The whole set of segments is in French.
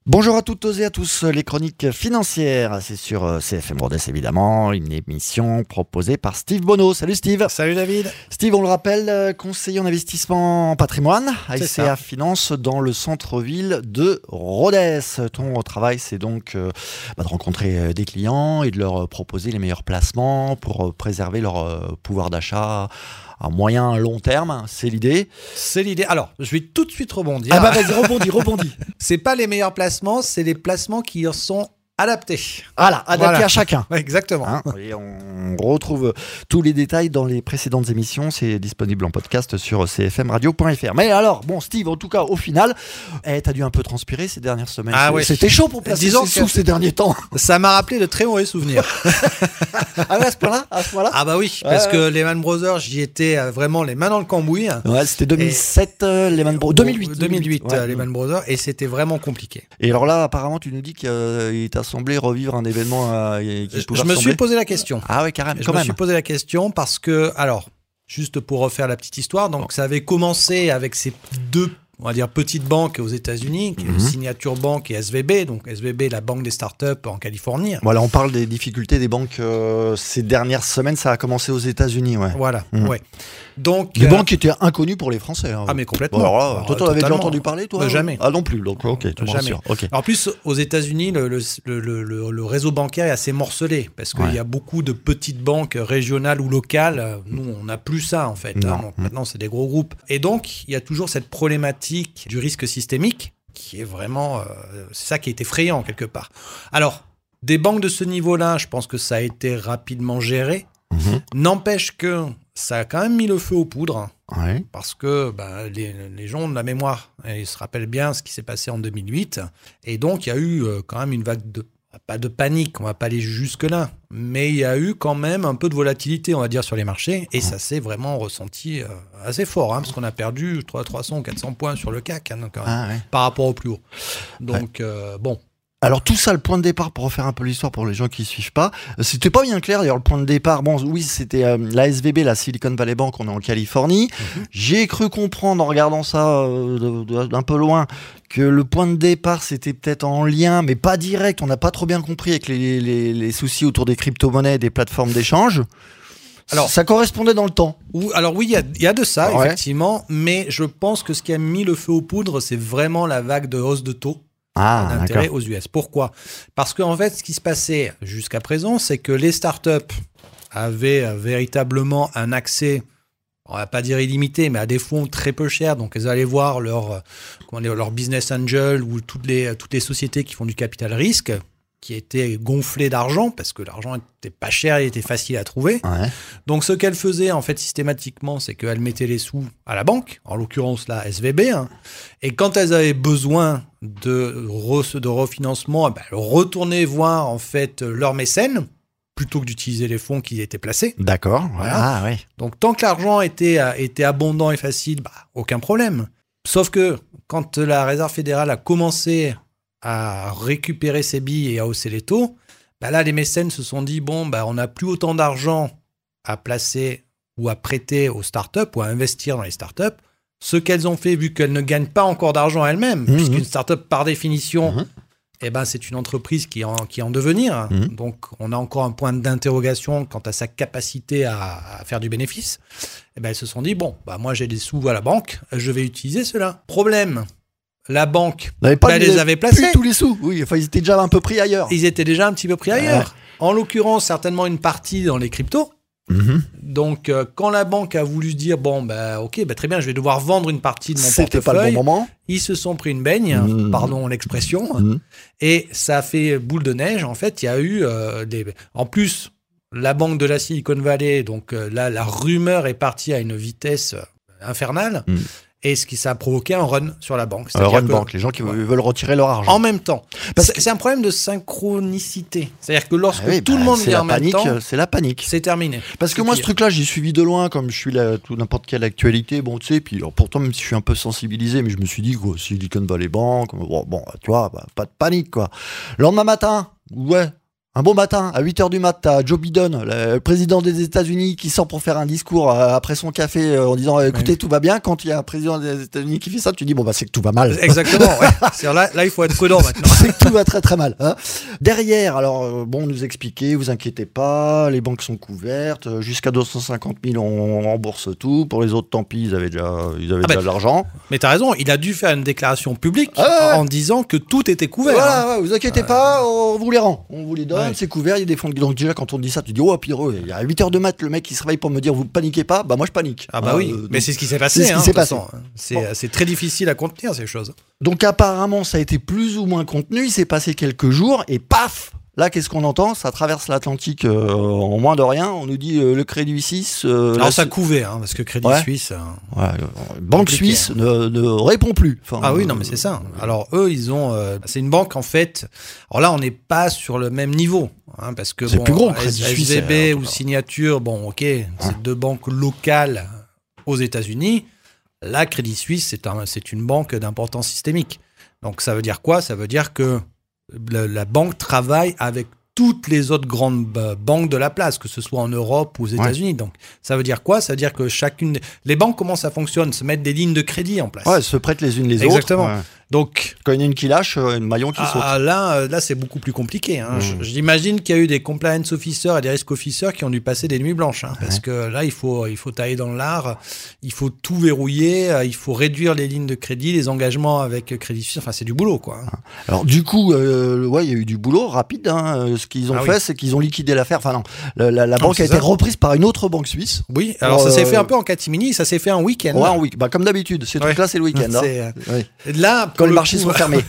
Bonjour à toutes et à tous, les chroniques financières, c'est sur CFM Rodez évidemment, une émission proposée par Steve Bonneau. Salut Steve. Salut David. Steve, on le rappelle, conseiller en investissement en patrimoine à ICA Finance dans le centre-ville de Rodez. Ton travail, c'est donc de rencontrer des clients et de leur proposer les meilleurs placements pour préserver leur pouvoir d'achat à moyen et long terme, c'est l'idée. C'est l'idée. Alors, je vais tout de suite rebondir. Ah bah vas-y, rebondis. C'est pas les meilleurs placements, c'est les placements qui sont adaptés. Voilà, adaptés à chacun. Exactement. Et on retrouve tous les détails dans les précédentes émissions. C'est disponible en podcast sur cfmradio.fr. Mais alors, bon, Steve, en tout cas, au final, t'as dû un peu transpirer ces dernières semaines. Ah ouais. C'était chaud pour placer ses sous ces derniers temps. Ça m'a rappelé de très mauvais souvenirs. Ah ouais, à ce point-là Ah bah oui, parce que Lehman Brothers, j'y étais vraiment les mains dans le cambouis. Ouais, c'était 2007, Lehman Brothers. 2008, Lehman Brothers, et c'était vraiment compliqué. Et alors là, apparemment, tu nous dis qu'il t'a semblé revivre un événement qui pouvait Je me suis posé la question. Ah ouais, carrément. Je me suis posé la question parce que, alors, juste pour refaire la petite histoire, donc ça avait commencé avec ces deux, on va dire, petites banques aux États-Unis, Signature Bank et SVB. Donc SVB, la banque des startups en Californie. Voilà, on parle des difficultés des banques ces dernières semaines. Ça a commencé aux États-Unis, ouais. Voilà, ouais. Donc des banques qui étaient inconnues pour les Français. Hein. Ah mais complètement. Bon, alors là, toi, t'en avais déjà entendu parler, toi? Jamais. Ah non plus. Donc ok, tu jamais. Okay. En plus, aux États-Unis, le réseau bancaire est assez morcelé parce qu'il y a beaucoup de petites banques régionales ou locales. Nous, on n'a plus ça en fait. Donc, maintenant, c'est des gros groupes. Et donc, il y a toujours cette problématique du risque systémique qui est vraiment, c'est ça qui est effrayant quelque part. Alors, des banques de ce niveau-là, je pense que ça a été rapidement géré. N'empêche que ça a quand même mis le feu aux poudres. Ouais. Parce que les gens ont de la mémoire. Et ils se rappellent bien ce qui s'est passé en 2008. Et donc, il y a eu quand même une vague pas de panique, on ne va pas aller jusque-là. Mais il y a eu quand même un peu de volatilité, on va dire, sur les marchés. Et ça s'est vraiment ressenti assez fort. Parce qu'on a perdu 300 ou 400 points sur le CAC par rapport au plus haut. Donc, bon. Alors tout ça, le point de départ, pour refaire un peu l'histoire pour les gens qui ne suivent pas, c'était pas bien clair d'ailleurs le point de départ. Bon oui, c'était la SVB, la Silicon Valley Bank, on est en Californie. J'ai cru comprendre en regardant ça d'un peu loin que le point de départ c'était peut-être en lien, mais pas direct, on n'a pas trop bien compris avec les soucis autour des crypto-monnaies et des plateformes d'échange. Alors, ça correspondait dans le temps. Alors oui, il y a de ça, effectivement, mais je pense que ce qui a mis le feu aux poudres, c'est vraiment la vague de hausse de taux. D'intérêt aux US. Pourquoi ? Parce qu'en fait, ce qui se passait jusqu'à présent, c'est que les startups avaient véritablement un accès, on va pas dire illimité, mais à des fonds très peu chers. Donc, elles allaient voir leur business angel ou toutes les sociétés qui font du capital risque, qui étaient gonflées d'argent, parce que l'argent était pas cher, il était facile à trouver. Ouais. Donc, ce qu'elle faisait, en fait, systématiquement, c'est qu'elle mettait les sous à la banque, en l'occurrence, la SVB, et quand elles avaient besoin de refinancement, elles retournaient voir, en fait, leurs mécènes, plutôt que d'utiliser les fonds qui étaient placés. D'accord. Voilà. Ah, ouais. Donc, tant que l'argent était abondant et facile, aucun problème. Sauf que, quand la Réserve fédérale a commencé à récupérer ses billes et à hausser les taux, là, les mécènes se sont dit, on n'a plus autant d'argent à placer ou à prêter aux startups ou à investir dans les startups. Ce qu'elles ont fait, vu qu'elles ne gagnent pas encore d'argent elles-mêmes, puisqu'une startup, par définition, c'est une entreprise qui est en devenir. Donc, on a encore un point d'interrogation quant à sa capacité à faire du bénéfice. Elles se sont dit, moi, j'ai des sous à la banque, je vais utiliser cela. Problème. La banque, les avait placés. Plus tous les sous, oui. Enfin, ils étaient déjà un peu pris ailleurs. Ils étaient déjà un petit peu pris ailleurs. En l'occurrence, certainement une partie dans les cryptos. Donc, quand la banque a voulu se dire, très bien, je vais devoir vendre une partie de mon portefeuille. C'était pas le bon moment. Ils se sont pris une baigne, pardon l'expression. Et ça a fait boule de neige. En fait, il y a eu En plus, la banque de la Silicon Valley, donc là, la rumeur est partie à une vitesse infernale. Et ça a provoqué un run sur la banque. Banque, les gens qui veulent retirer leur argent. En même temps. C'est un problème de synchronicité. C'est-à-dire que lorsque tout le monde vient en même temps... C'est la panique. C'est terminé. Parce que moi, ce truc-là, j'ai suivi de loin, comme je suis n'importe quelle actualité. Puis pourtant, même si je suis un peu sensibilisé, mais je me suis dit, Silicon Valley Bank, tu vois, pas de panique, quoi. Le lendemain matin, Un bon matin, à 8h du mat, t'as Joe Biden, le président des États-Unis, qui sort pour faire un discours après son café en disant écoutez, tout va bien. Quand il y a un président des États-Unis qui fait ça, tu dis bon bah c'est que tout va mal. Exactement. Ouais. Là, il faut être prudent maintenant. C'est que tout va très très mal. Hein. Derrière, alors bon, on nous expliquait, vous inquiétez pas, les banques sont couvertes, jusqu'à 250 000 on rembourse tout. Pour les autres, tant pis, ils avaient déjà de l'argent. Mais t'as raison, il a dû faire une déclaration publique en disant que tout était couvert. Voilà, vous inquiétez pas, on vous les rend, on vous les donne. C'est couvert, il y a des fonds. Donc déjà quand on dit ça, tu dis oh pire, il y a 8h de mat, le mec qui se réveille pour me dire vous paniquez pas, bah moi je panique. Ah bah oui, mais c'est ce qui s'est passé. C'est ce qui s'est passé. C'est très difficile à contenir ces choses. Donc apparemment ça a été plus ou moins contenu, il s'est passé quelques jours et paf. Là, qu'est-ce qu'on entend ? Ça traverse l'Atlantique en moins de rien. On nous dit le Crédit Suisse... Alors ça couvait, parce que Crédit Suisse... Banque Suisse ne répond plus. Enfin, oui, non, mais c'est ça. Alors eux, ils ont... c'est une banque, en fait... Alors là, on n'est pas sur le même niveau. Parce que c'est plus gros, Crédit Suisse. SVB ou Signature, bon, ok, c'est deux banques locales aux États-Unis. Là, Crédit Suisse, c'est une banque d'importance systémique. Donc ça veut dire quoi ? Ça veut dire que la banque travaille avec toutes les autres grandes banques de la place, que ce soit en Europe ou aux États-Unis. Donc, ça veut dire quoi ? Ça veut dire que les banques, comment ça fonctionne ? Se mettent des lignes de crédit en place. Ouais, se prêtent les unes les autres. Exactement. Donc, quand il y en a une qui lâche, un maillon qui saute. Là, c'est beaucoup plus compliqué. J'imagine qu'il y a eu des compliance officers et des risk officers qui ont dû passer des nuits blanches. Parce que là, il faut tailler dans l'art, il faut tout verrouiller, il faut réduire les lignes de crédit, les engagements avec Crédit Suisse. Enfin, c'est du boulot, quoi. Alors, du coup, il y a eu du boulot rapide. Ce qu'ils ont fait, c'est qu'ils ont liquidé l'affaire. Enfin, non, la banque a été reprise par une autre banque suisse. Oui, alors ça s'est fait un peu en catimini, ça s'est fait un week-end. Ouais, un week-end. Comme d'habitude, ces trucs-là, c'est le week-end. Là, quand les marchés sont fermés.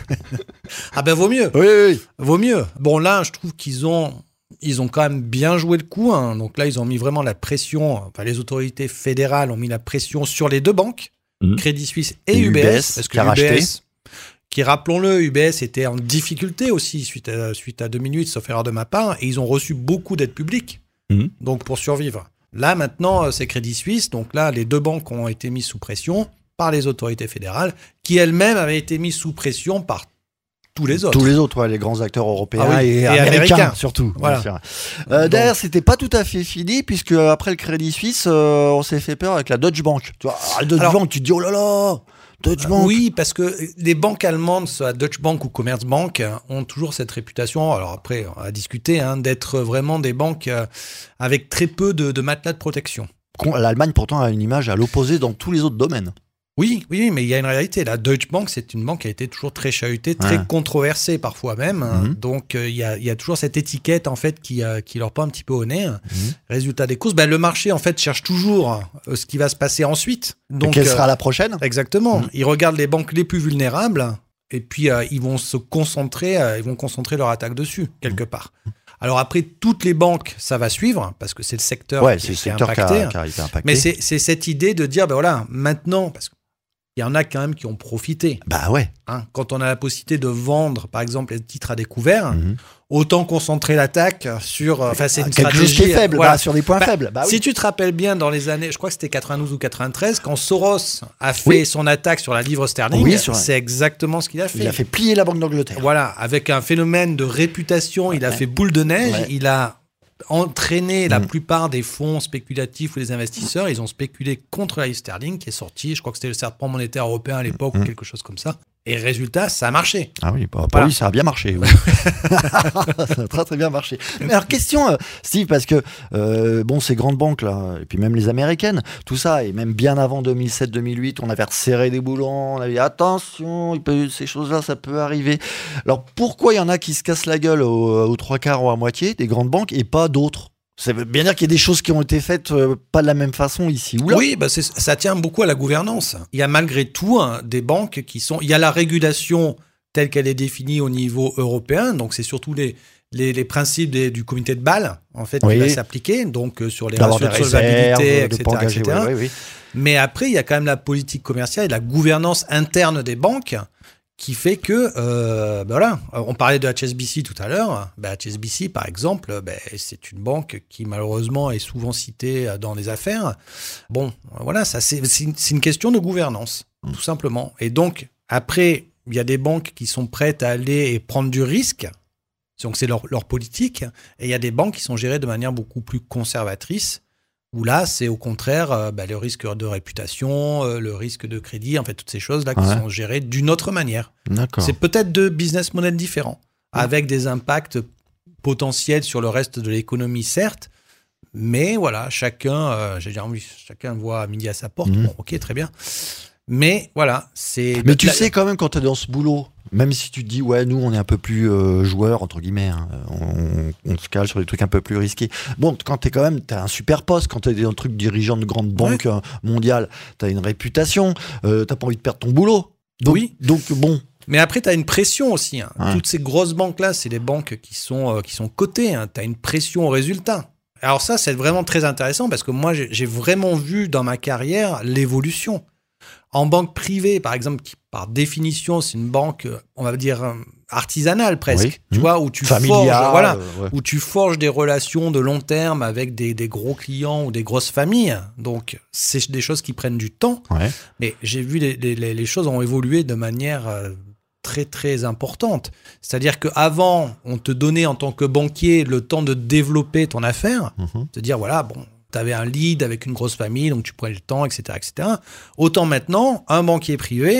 Ah ben vaut mieux. Oui. Vaut mieux. Bon là, je trouve qu'ils ont quand même bien joué le coup. Donc là, ils ont mis vraiment la pression. Enfin, les autorités fédérales ont mis la pression sur les deux banques, Crédit Suisse et UBS, parce que UBS, qui rappelons-le, UBS était en difficulté aussi suite à 2008, sauf erreur de ma part, et ils ont reçu beaucoup d'aide publique. Donc pour survivre. Là maintenant, c'est Crédit Suisse. Donc là, les deux banques ont été mises sous pression par les autorités fédérales, qui elles-mêmes avaient été mises sous pression par tous les autres. Tous les autres, les grands acteurs européens et américains surtout. Voilà. D'ailleurs, c'était pas tout à fait fini, puisque après le Crédit Suisse, on s'est fait peur avec la Deutsche Bank. Tu vois, la Deutsche Bank, tu te dis oh là là, Deutsche Bank. Oui, parce que les banques allemandes, soit Deutsche Bank ou Commerzbank, ont toujours cette réputation, alors après, on va discuter, d'être vraiment des banques avec très peu de matelas de protection. L'Allemagne, pourtant, a une image à l'opposé dans tous les autres domaines. Oui, mais il y a une réalité. La Deutsche Bank, c'est une banque qui a été toujours très chahutée, très controversée parfois même. Donc, il y a toujours cette étiquette, en fait, qui leur prend un petit peu au nez. Résultat des courses, le marché, en fait, cherche toujours ce qui va se passer ensuite. Donc, quelle sera la prochaine ? Exactement. Ils regardent les banques les plus vulnérables et puis ils vont concentrer leur attaque dessus, quelque part. Alors après, toutes les banques, ça va suivre, parce que c'est le secteur qui est impacté. Qui a été impacté. Mais c'est cette idée de dire, maintenant, parce qu'il y en a quand même qui ont profité. Bah ouais. Quand on a la possibilité de vendre, par exemple, les titres à découvert, autant concentrer l'attaque sur... c'est une quelque chose qui est faible, sur des points faibles. Si tu te rappelles bien, dans les années, je crois que c'était 92 ou 93, quand Soros a fait son attaque sur la livre sterling, c'est exactement ce qu'il a fait. Il a fait plier la Banque d'Angleterre. Voilà, avec un phénomène de réputation, il a fait boule de neige, il a entraîné la plupart des fonds spéculatifs ou des investisseurs. Ils ont spéculé contre la livre sterling qui est sortie. Je crois que c'était le serpent monétaire européen à l'époque ou quelque chose comme ça. Et résultat, ça a marché. Ah oui, pour lui, ça a bien marché. Oui. Ça a très très bien marché. Mais alors, question, Steve, parce que ces grandes banques là, et puis même les américaines, tout ça, et même bien avant 2007-2008, on avait resserré des boulons, on avait dit attention, ces choses-là, ça peut arriver. Alors pourquoi il y en a qui se cassent la gueule aux trois quarts ou à moitié des grandes banques et pas d'autres ? Ça veut bien dire qu'il y a des choses qui ont été faites pas de la même façon ici ou là. Oui, ça tient beaucoup à la gouvernance. Il y a malgré tout des banques qui sont... Il y a la régulation telle qu'elle est définie au niveau européen. Donc, c'est surtout les principes du comité de Bâle, en fait, qui va s'appliquer. Donc, sur les ratios de solvabilité, etc. Oui. Mais après, il y a quand même la politique commerciale et la gouvernance interne des banques qui fait que, on parlait de HSBC tout à l'heure. HSBC, par exemple, c'est une banque qui, malheureusement, est souvent citée dans les affaires. C'est une question de gouvernance, tout simplement. Et donc, après, il y a des banques qui sont prêtes à aller et prendre du risque Donc, c'est leur politique. Et il y a des banques qui sont gérées de manière beaucoup plus conservatrice, où là, c'est au contraire le risque de réputation, le risque de crédit, en fait, toutes ces choses-là qui sont gérées d'une autre manière. D'accord. C'est peut-être deux business models différents, avec des impacts potentiels sur le reste de l'économie, certes, mais voilà, chacun voit midi à sa porte. Bon, ok, très bien. Mais voilà, c'est... Mais tu sais quand même, quand tu es dans ce boulot, même si tu te dis, ouais, nous, on est un peu plus joueurs, entre guillemets, hein, on se cale sur des trucs un peu plus risqués. Bon, quand t'as un super poste, quand t'es dans le truc dirigeant de grande banque mondiale, t'as une réputation, t'as pas envie de perdre ton boulot. Donc, donc bon... Mais après, tu as une pression aussi. Hein. Ouais. Toutes ces grosses banques-là, c'est des banques qui sont cotées. Hein. Tu as une pression au résultat. Alors ça, c'est vraiment très intéressant parce que moi, j'ai vraiment vu dans ma carrière l'évolution. En banque privée, par exemple, qui par définition, c'est une banque, on va dire, artisanale presque, tu vois, où tu où tu forges des relations de long terme avec des gros clients ou des grosses familles. Donc, c'est des choses qui prennent du temps. Ouais. Mais j'ai vu les choses ont évolué de manière... très, très importante. C'est-à-dire qu'avant, on te donnait en tant que banquier le temps de développer ton affaire, de dire, voilà, bon, tu avais un lead avec une grosse famille, donc tu prenais le temps, etc., etc. Autant maintenant, un banquier privé,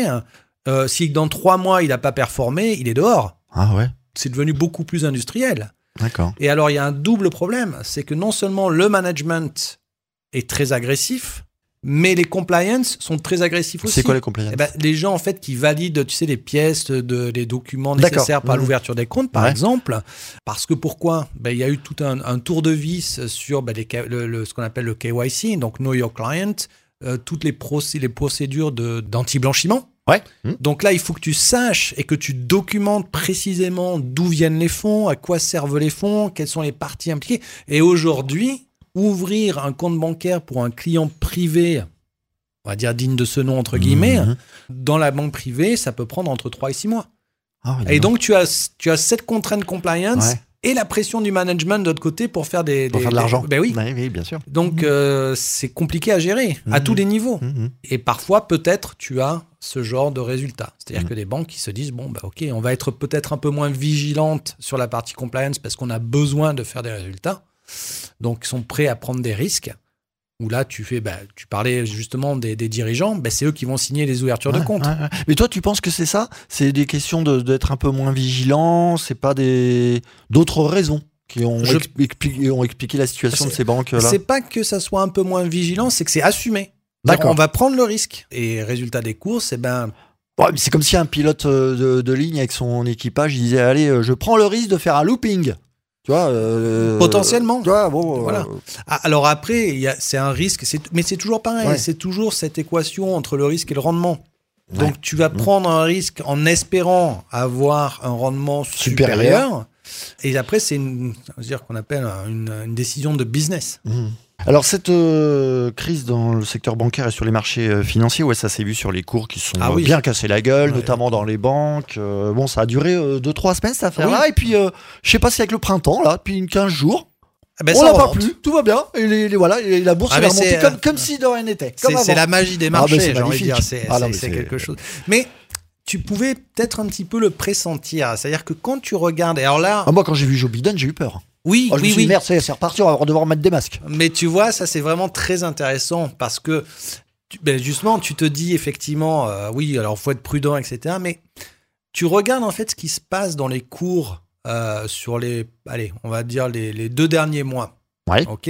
si dans 3 mois, il n'a pas performé, il est dehors. Ah ouais. C'est devenu beaucoup plus industriel. D'accord. Et alors, il y a un double problème, c'est que non seulement le management est très agressif, mais les compliance sont très agressifs aussi. C'est quoi les compliance ? Les gens en fait qui valident, tu sais, les pièces, les documents nécessaires par l'ouverture des comptes, par exemple. Parce que pourquoi ? Il y a eu tout un tour de vis sur ce qu'on appelle le KYC, donc Know Your Client, toutes les procédures d'anti-blanchiment. Ouais. Donc là, il faut que tu saches et que tu documentes précisément d'où viennent les fonds, à quoi servent les fonds, quelles sont les parties impliquées. Et aujourd'hui, ouvrir un compte bancaire pour un client privé, on va dire digne de ce nom, entre guillemets, dans la banque privée, ça peut prendre entre 3 et 6 mois. Ah, oui, et donc, tu as cette contrainte compliance et la pression du management de l'autre côté pour faire de l'argent. Ben oui. Oui, bien sûr. Donc, c'est compliqué à gérer à tous les niveaux. Et parfois, peut-être, tu as ce genre de résultat. C'est-à-dire que des banques qui se disent, bon, ok, on va être peut-être un peu moins vigilante sur la partie compliance parce qu'on a besoin de faire des résultats. Donc, ils sont prêts à prendre des risques. Où là, tu parlais justement des dirigeants, c'est eux qui vont signer les ouvertures de compte. Ouais. Mais toi, tu penses que c'est ça ? C'est des questions d'être un peu moins vigilant ? C'est pas d'autres raisons qui ont expliqué la situation de ces banques-là ? C'est pas que ça soit un peu moins vigilant, c'est que c'est assumé. D'accord. On va prendre le risque. Et résultat des courses, c'est comme si un pilote de ligne avec son équipage, il disait, allez, je prends le risque de faire un looping. Tu vois, potentiellement. Tu vois, bon, voilà. Alors après, c'est un risque, mais c'est toujours pareil. Ouais. C'est toujours cette équation entre le risque et le rendement. Ouais. Donc tu vas prendre un risque en espérant avoir un rendement supérieur. Et après, c'est qu'on appelle une décision de business. Alors cette crise dans le secteur bancaire et sur les marchés financiers, ça s'est vu sur les cours qui sont bien cassés la gueule, notamment dans les banques. Ça a duré 2-3 semaines cette affaire-là. Et puis, je sais pas si avec le printemps, là, depuis 15 jours, on l'a pas plu, tout va bien. Et la bourse est remontée comme si de rien n'était. C'est la magie des marchés, j'ai envie de dire. C'est quelque chose. Mais tu pouvais peut-être un petit peu le pressentir. C'est-à-dire que quand tu regardes... Alors là, moi, quand j'ai vu Joe Biden, j'ai eu peur. Oui. Je me suis dit, merde, c'est reparti, on va devoir mettre des masques. Mais tu vois, ça c'est vraiment très intéressant parce que justement, tu te dis effectivement, alors faut être prudent, etc. Mais tu regardes en fait ce qui se passe dans les cours sur on va dire les 2 derniers mois. Ouais. Ok.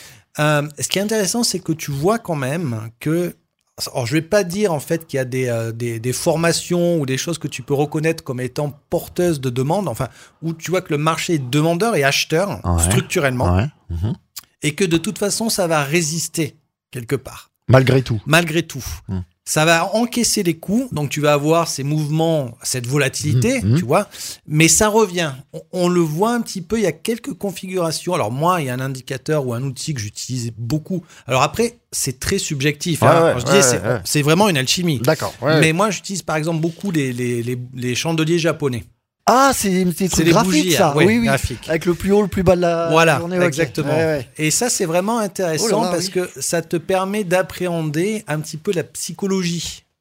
Ce qui est intéressant, c'est que tu vois quand même que... Alors, je vais pas dire en fait qu'il y a des formations ou des choses que tu peux reconnaître comme étant porteuses de demande, où tu vois que le marché est demandeur et acheteur structurellement, et que de toute façon ça va résister quelque part. Malgré tout. Ça va encaisser les coups, donc tu vas avoir ces mouvements, cette volatilité, tu vois, mais ça revient. On le voit un petit peu, il y a quelques configurations. Alors moi, il y a un indicateur ou un outil que j'utilise beaucoup. Alors après, c'est très subjectif. C'est vraiment une alchimie. D'accord. Mais moi, j'utilise par exemple beaucoup les chandeliers japonais. Ah, c'est des graphiques, ça. Oui. Graphiques. Avec le plus haut, le plus bas de la journée. Exactement. Ouais. Et ça, c'est vraiment intéressant parce que ça te permet d'appréhender un petit peu la psychologie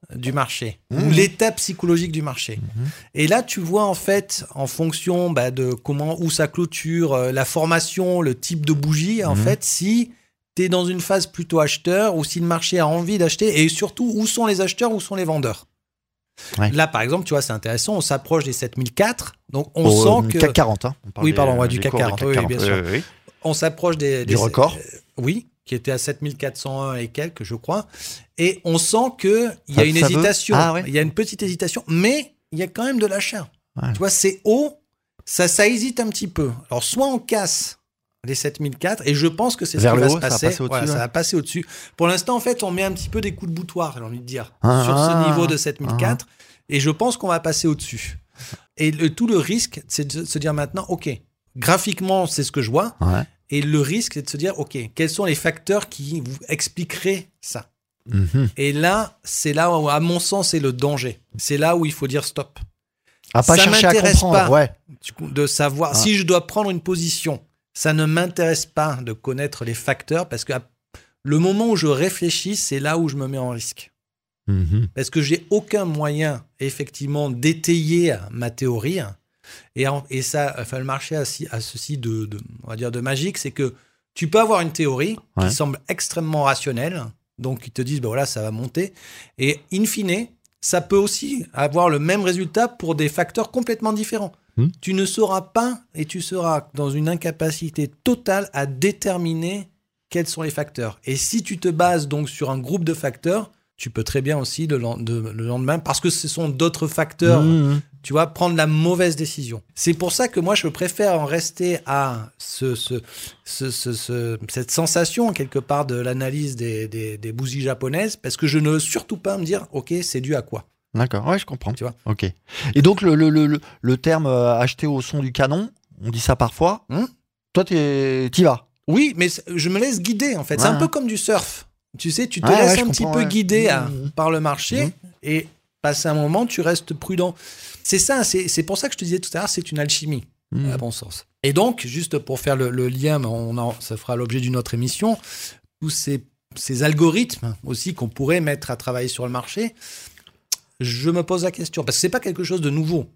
du marché, ou l'état psychologique du marché. Et là, tu vois, en fait, en fonction de où ça clôture, la formation, le type de bougie, en fait, si tu es dans une phase plutôt acheteur, ou si le marché a envie d'acheter, et surtout, où sont les acheteurs, où sont les vendeurs. Ouais. Là, par exemple, tu vois, c'est intéressant, on s'approche des 7004, donc on sent que... CAC 40, hein. Oui, pardon, du CAC 40, oui, bien sûr. Oui. On s'approche du record. Oui, qui était à 7401 et quelques, je crois. Et on sent qu'il y a une hésitation. Il y a une petite hésitation, mais il y a quand même de l'achat. Ouais. Tu vois, c'est haut, ça hésite un petit peu. Alors, soit on casse les 7004, et je pense que c'est ce qui va se passer. Ça va passer au-dessus. Pour l'instant, en fait, on met un petit peu des coups de boutoir, j'ai envie de dire, sur ce niveau de 7004. Et je pense qu'on va passer au-dessus. Et tout le risque, c'est de se dire maintenant, OK, graphiquement, c'est ce que je vois. Ouais. Et le risque, c'est de se dire, OK, quels sont les facteurs qui vous expliqueraient ça? Et là, c'est là où, à mon sens, c'est le danger. C'est là où il faut dire stop. Pas ça chercher à comprendre. Pas de savoir si je dois prendre une position. Ça ne m'intéresse pas de connaître les facteurs parce que le moment où je réfléchis, c'est là où je me mets en risque. Parce que j'ai aucun moyen, effectivement, d'étayer ma théorie. Et ça, enfin, le marché a ceci on va dire de magique, c'est que tu peux avoir une théorie qui semble extrêmement rationnelle, donc ils te disent, voilà, ça va monter. Et in fine, ça peut aussi avoir le même résultat pour des facteurs complètement différents. Tu ne sauras pas et tu seras dans une incapacité totale à déterminer quels sont les facteurs. Et si tu te bases donc sur un groupe de facteurs, tu peux très bien aussi le lendemain, parce que ce sont d'autres facteurs, tu vois, prendre la mauvaise décision. C'est pour ça que moi, je préfère en rester à cette sensation, quelque part, de l'analyse des bougies japonaises, parce que je ne veux surtout pas me dire, OK, c'est dû à quoi. D'accord, ouais, je comprends. Tu vois. OK. Et donc, le terme acheter au son du canon, on dit ça parfois. Toi, t'y vas. Oui, mais je me laisse guider, en fait. C'est un peu comme du surf. Tu sais, tu te laisses un petit peu guider par le marché et passé un moment, tu restes prudent. C'est ça, c'est pour ça que je te disais tout à l'heure, c'est une alchimie, à bon sens. Et donc, juste pour faire le lien, ça fera l'objet d'une autre émission, tous ces algorithmes aussi qu'on pourrait mettre à travailler sur le marché, je me pose la question, parce que c'est pas quelque chose de nouveau.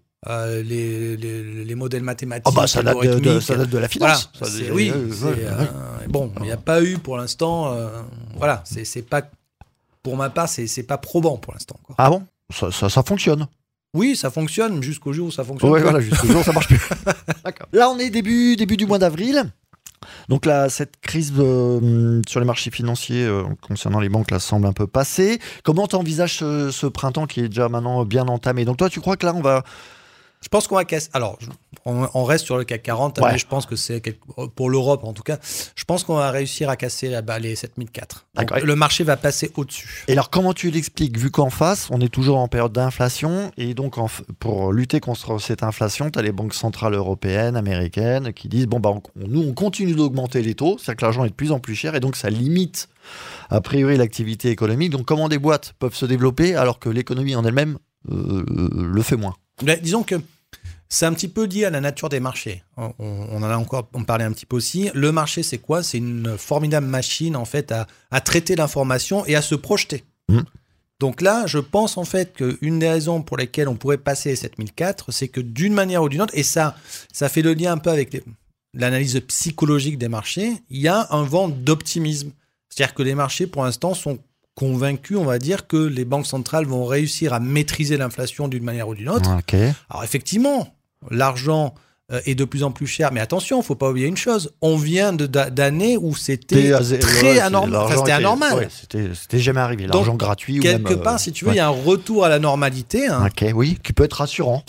Les modèles mathématiques, ça date de la finance. Voilà, bon, il n'y a pas eu pour l'instant. Voilà, c'est pas, pour ma part, c'est pas probant pour l'instant. Quoi. Ah bon, ça fonctionne. Oui, ça fonctionne jusqu'au jour où ça fonctionne. Oui, voilà, jusqu'au jour où ça marche plus. D'accord. Là, on est début du mois d'avril. Donc là, cette crise sur les marchés financiers concernant les banques, là, semble un peu passée. Comment tu envisages ce printemps qui est déjà maintenant bien entamé? Donc toi, tu crois que là, on va... Je pense qu'on va casser. Alors, on reste sur le CAC 40, mais je pense que c'est, pour l'Europe en tout cas, je pense qu'on va réussir à casser les 7004. Donc, le marché va passer au-dessus. Et alors, comment tu l'expliques? Vu qu'en face, on est toujours en période d'inflation, et donc pour lutter contre cette inflation, tu as les banques centrales européennes, américaines, qui disent, nous, on continue d'augmenter les taux, c'est-à-dire que l'argent est de plus en plus cher, et donc ça limite, a priori, l'activité économique. Donc, comment des boîtes peuvent se développer alors que l'économie en elle-même le fait moins? Disons que c'est un petit peu lié à la nature des marchés. On parlait un petit peu aussi. Le marché, c'est quoi? C'est une formidable machine, en fait, à traiter l'information et à se projeter. Donc là, je pense, en fait, qu'une des raisons pour lesquelles on pourrait passer les 7004, c'est que d'une manière ou d'une autre, et ça fait le lien un peu avec l'analyse psychologique des marchés, il y a un vent d'optimisme. C'est-à-dire que les marchés, pour l'instant, sont convaincus, on va dire, que les banques centrales vont réussir à maîtriser l'inflation d'une manière ou d'une autre. Okay. Alors effectivement, l'argent est de plus en plus cher, mais attention, il ne faut pas oublier une chose, on vient d'années où c'était très anormal. Enfin, c'était anormal. Ouais, c'était jamais arrivé, l'argent gratuit. Quelque part, si tu veux, il y a un retour à la normalité. Oui, qui peut être rassurant.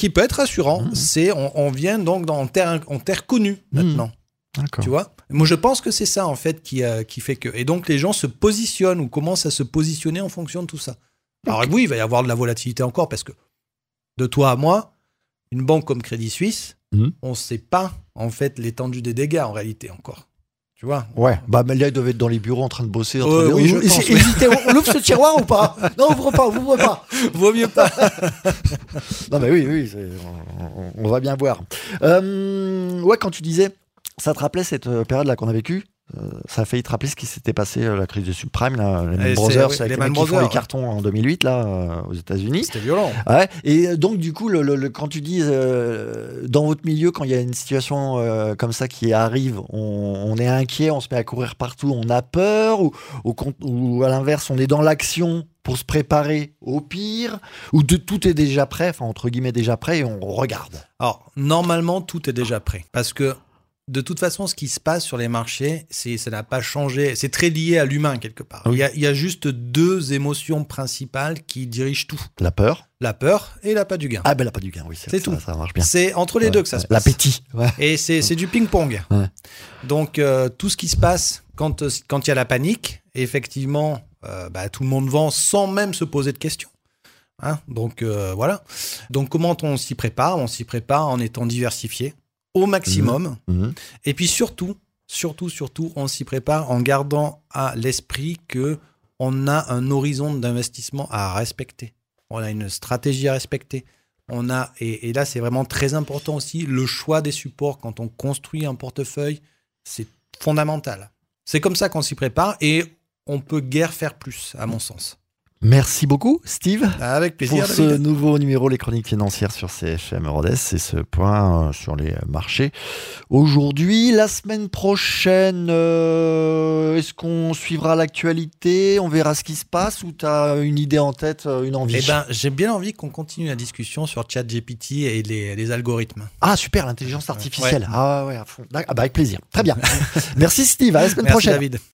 On vient donc en terre connue maintenant. D'accord. Tu vois, moi je pense que c'est ça en fait qui fait que, et donc les gens se positionnent ou commencent à se positionner en fonction de tout ça. Alors oui, il va y avoir de la volatilité encore parce que de toi à moi, une banque comme Crédit Suisse, on ne sait pas en fait l'étendue des dégâts en réalité encore. Tu vois? Ouais, mais là ils doivent être dans les bureaux en train de bosser. Oui, je pense. Hésitez, on ouvre ce tiroir ou pas? Non, ouvre pas. Vaut mieux pas. Non mais oui, on va bien voir. Quand tu disais, ça te rappelait cette période-là qu'on a vécue, Ça a failli te rappeler ce qui s'était passé la crise des subprimes, là, les Lehman Brothers, avec les mecs qui font les cartons en 2008 là aux États-Unis. C'était violent. Ouais. Et donc du coup, quand tu dis dans votre milieu, quand il y a une situation comme ça qui arrive, on est inquiet, on se met à courir partout, on a peur, ou à l'inverse, on est dans l'action pour se préparer au pire, ou tout est déjà prêt, enfin entre guillemets déjà prêt, et on regarde. Alors normalement, tout est déjà prêt, parce que de toute façon, ce qui se passe sur les marchés, ça n'a pas changé. C'est très lié à l'humain, quelque part. Oui. Il y a juste 2 émotions principales qui dirigent tout. La peur et l'appât du gain. Ah ben l'appât du gain, oui. C'est tout. Ça marche bien. C'est entre les deux que ça se passe. L'appétit. Ouais. Et c'est du ping-pong. Ouais. Donc, tout ce qui se passe quand il y a la panique, effectivement, tout le monde vend sans même se poser de questions. Hein, donc, voilà. Donc, comment on s'y prépare ? On s'y prépare en étant diversifié au maximum. Et puis surtout, on s'y prépare en gardant à l'esprit qu'on a un horizon d'investissement à respecter. On a une stratégie à respecter. Et là, c'est vraiment très important aussi, le choix des supports quand on construit un portefeuille, c'est fondamental. C'est comme ça qu'on s'y prépare et on peut guère faire plus, à mon sens. Merci beaucoup, Steve. Avec plaisir. Pour ce nouveau numéro, les chroniques financières sur CFM Eurodes, c'est ce point sur les marchés. Aujourd'hui, la semaine prochaine, est-ce qu'on suivra l'actualité ? On verra ce qui se passe ou tu as une idée en tête, une envie ? J'ai bien envie qu'on continue la discussion sur ChatGPT et les algorithmes. Ah, super, l'intelligence artificielle. Ouais. Ah ouais, à fond. Avec plaisir. Très bien. Merci, Steve. À la semaine prochaine. Merci, David.